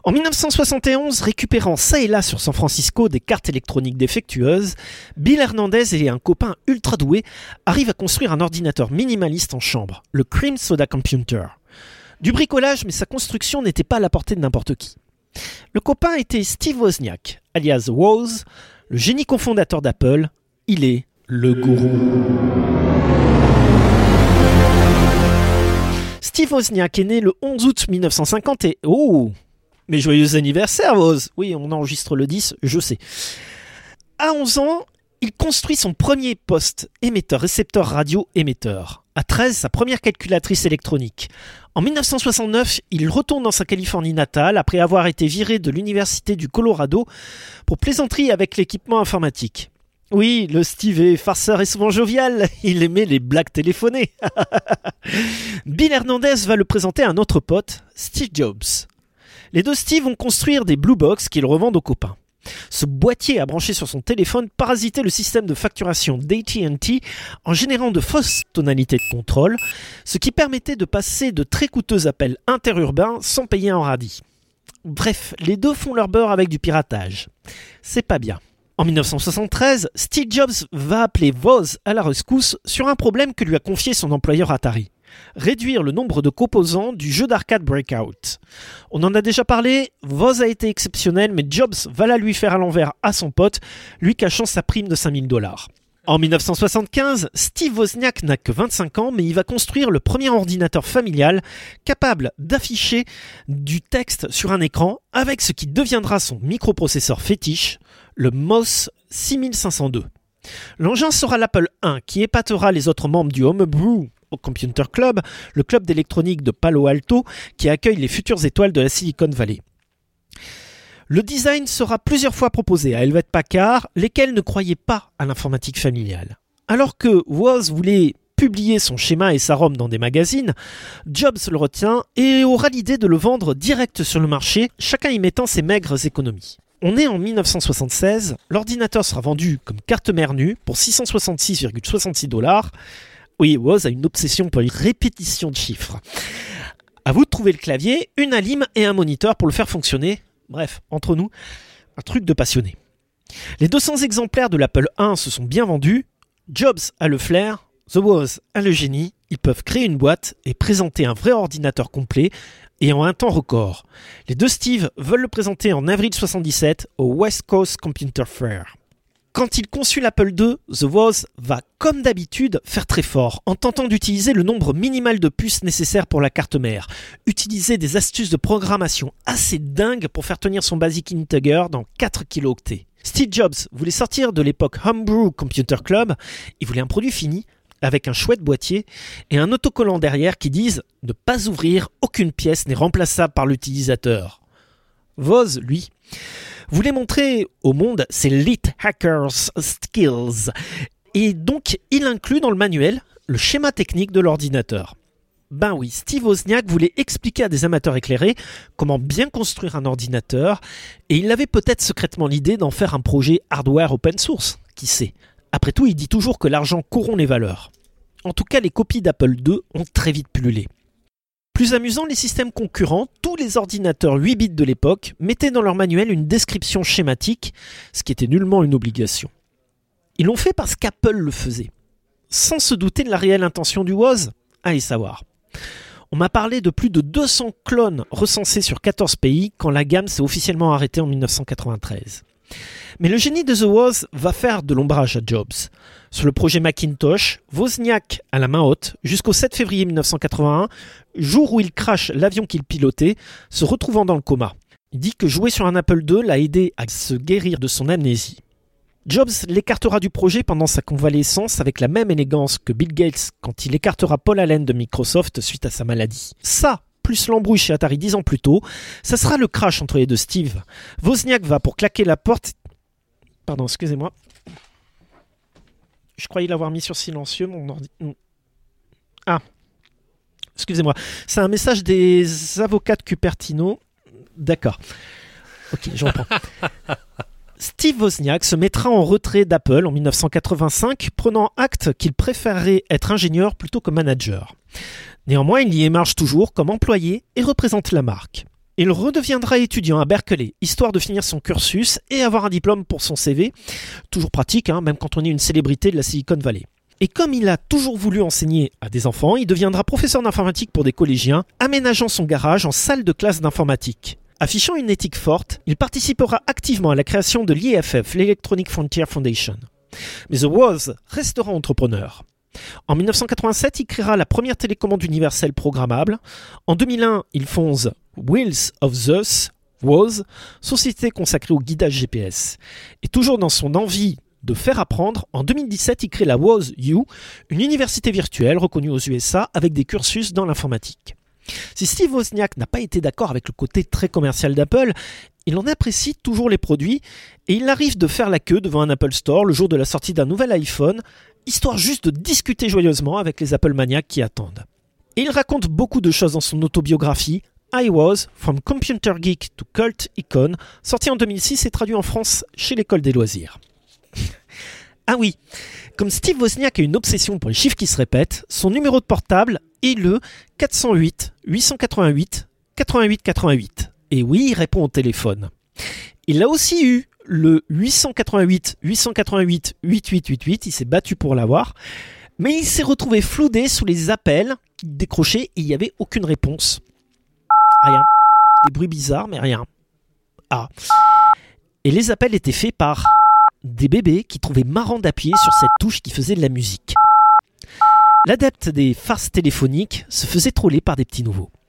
En 1971, récupérant ça et là sur San Francisco des cartes électroniques défectueuses, Bill Hernandez et un copain ultra doué arrivent à construire un ordinateur minimaliste en chambre, le Cream Soda Computer. Du bricolage, mais sa construction n'était pas à la portée de n'importe qui. Le copain était Steve Wozniak, alias Woz, le génie cofondateur d'Apple. Il est le gourou. Steve Wozniak est né le 11 août 1950 et... Oh, mais joyeux anniversaire, Woz! Oui, on enregistre le 10, je sais. À 11 ans, il construit son premier poste émetteur-récepteur radio-émetteur. À 13, sa première calculatrice électronique. En 1969, il retourne dans sa Californie natale après avoir été viré de l'université du Colorado pour plaisanterie avec l'équipement informatique. Oui, le Steve est farceur et souvent jovial, il aimait les blagues téléphonées. Bill Hernandez va le présenter à un autre pote, Steve Jobs. Les deux Steve vont construire des Blue Box qu'ils revendent aux copains. Ce boîtier à brancher sur son téléphone parasitait le système de facturation d'AT&T en générant de fausses tonalités de contrôle, ce qui permettait de passer de très coûteux appels interurbains sans payer un radis. Bref, les deux font leur beurre avec du piratage. C'est pas bien. En 1973, Steve Jobs va appeler Woz à la rescousse sur un problème que lui a confié son employeur Atari. Réduire le nombre de composants du jeu d'arcade Breakout. On en a déjà parlé, Woz a été exceptionnel, mais Jobs va la lui faire à l'envers à son pote, lui cachant sa prime de $5,000. En 1975, Steve Wozniak n'a que 25 ans, mais il va construire le premier ordinateur familial capable d'afficher du texte sur un écran avec ce qui deviendra son microprocesseur fétiche, le MOS 6502. L'engin sera l'Apple I qui épatera les autres membres du Homebrew Computer Club, le club d'électronique de Palo Alto qui accueille les futures étoiles de la Silicon Valley. Le design sera plusieurs fois proposé à Hewlett Packard, lesquels ne croyaient pas à l'informatique familiale. Alors que Woz voulait publier son schéma et sa ROM dans des magazines, Jobs le retient et aura l'idée de le vendre direct sur le marché, chacun y mettant ses maigres économies. On est en 1976, l'ordinateur sera vendu comme carte mère nue pour $666,66. Oui, Woz a une obsession pour les répétitions de chiffres. À vous de trouver le clavier, une alim et un moniteur pour le faire fonctionner. Bref, entre nous, un truc de passionné. Les 200 exemplaires de l'Apple I se sont bien vendus. Jobs a le flair, The Woz a le génie. Ils peuvent créer une boîte et présenter un vrai ordinateur complet et en un temps record. Les deux Steve veulent le présenter en avril 1977 au West Coast Computer Fair. Quand il conçut l'Apple II, The Woz va, comme d'habitude, faire très fort, en tentant d'utiliser le nombre minimal de puces nécessaires pour la carte mère, utiliser des astuces de programmation assez dingues pour faire tenir son Basic Integer dans 4 kilooctets. Steve Jobs voulait sortir de l'époque Homebrew Computer Club, il voulait un produit fini, avec un chouette boîtier et un autocollant derrière qui disent « Ne pas ouvrir, aucune pièce n'est remplaçable par l'utilisateur ». Woz, lui, voulait montrer au monde ses lit hackers skills. Et donc, il inclut dans le manuel le schéma technique de l'ordinateur. Ben oui, Steve Wozniak voulait expliquer à des amateurs éclairés comment bien construire un ordinateur, et il avait peut-être secrètement l'idée d'en faire un projet hardware open source, qui sait. Après tout, il dit toujours que l'argent corrompt les valeurs. En tout cas, les copies d'Apple II ont très vite pullulé. Plus amusant, les systèmes concurrents, tous les ordinateurs 8 bits de l'époque, mettaient dans leur manuel une description schématique, ce qui était nullement une obligation. Ils l'ont fait parce qu'Apple le faisait. Sans se douter de la réelle intention du Woz, allez savoir. On m'a parlé de plus de 200 clones recensés sur 14 pays quand la gamme s'est officiellement arrêtée en 1993. Mais le génie de The Woz va faire de l'ombrage à Jobs. Sur le projet Macintosh, Wozniak a la main haute jusqu'au 7 février 1981, jour où il crache l'avion qu'il pilotait, se retrouvant dans le coma. Il dit que jouer sur un Apple II l'a aidé à se guérir de son amnésie. Jobs l'écartera du projet pendant sa convalescence avec la même élégance que Bill Gates quand il écartera Paul Allen de Microsoft suite à sa maladie. Ça, plus l'embrouille chez Atari 10 ans plus tôt, ça sera le crash entre les deux Steve. Wozniak va pour claquer la porte... Pardon, excusez-moi. Je croyais l'avoir mis sur silencieux, mon ordi... Ah, excusez-moi. C'est un message des avocats de Cupertino. D'accord. Ok, je reprends. Steve Wozniak se mettra en retrait d'Apple en 1985, prenant acte qu'il préférerait être ingénieur plutôt que manager. Néanmoins, il y émarge toujours comme employé et représente la marque. Il redeviendra étudiant à Berkeley, histoire de finir son cursus et avoir un diplôme pour son CV. Toujours pratique, même quand on est une célébrité de la Silicon Valley. Et comme il a toujours voulu enseigner à des enfants, il deviendra professeur d'informatique pour des collégiens, aménageant son garage en salle de classe d'informatique. Affichant une éthique forte, il participera activement à la création de l'IFF, l'Electronic Frontier Foundation. Mais The Woz restera entrepreneur. En 1987, il créera la première télécommande universelle programmable. En 2001, il fonde Wheels of Zeus, Woz, société consacrée au guidage GPS. Et toujours dans son envie de faire apprendre, en 2017, il crée la Woz U, une université virtuelle reconnue aux USA avec des cursus dans l'informatique. Si Steve Wozniak n'a pas été d'accord avec le côté très commercial d'Apple, il en apprécie toujours les produits et il arrive de faire la queue devant un Apple Store le jour de la sortie d'un nouvel iPhone, histoire juste de discuter joyeusement avec les Apple maniaques qui attendent. Et il raconte beaucoup de choses dans son autobiographie I Was, From Computer Geek to Cult Icon, sorti en 2006 et traduit en France chez l'École des loisirs. Ah oui, comme Steve Wozniak a une obsession pour les chiffres qui se répètent, son numéro de portable est le 408 888 88 88. Et oui, il répond au téléphone. Il a aussi eu le 888 888 8888, il s'est battu pour l'avoir, mais il s'est retrouvé floudé sous les appels qu'il décrochait et il n'y avait aucune réponse. Rien. Des bruits bizarres, mais rien. Ah. Et les appels étaient faits par des bébés qui trouvaient marrant d'appuyer sur cette touche qui faisait de la musique. L'adepte des farces téléphoniques se faisait troller par des petits nouveaux.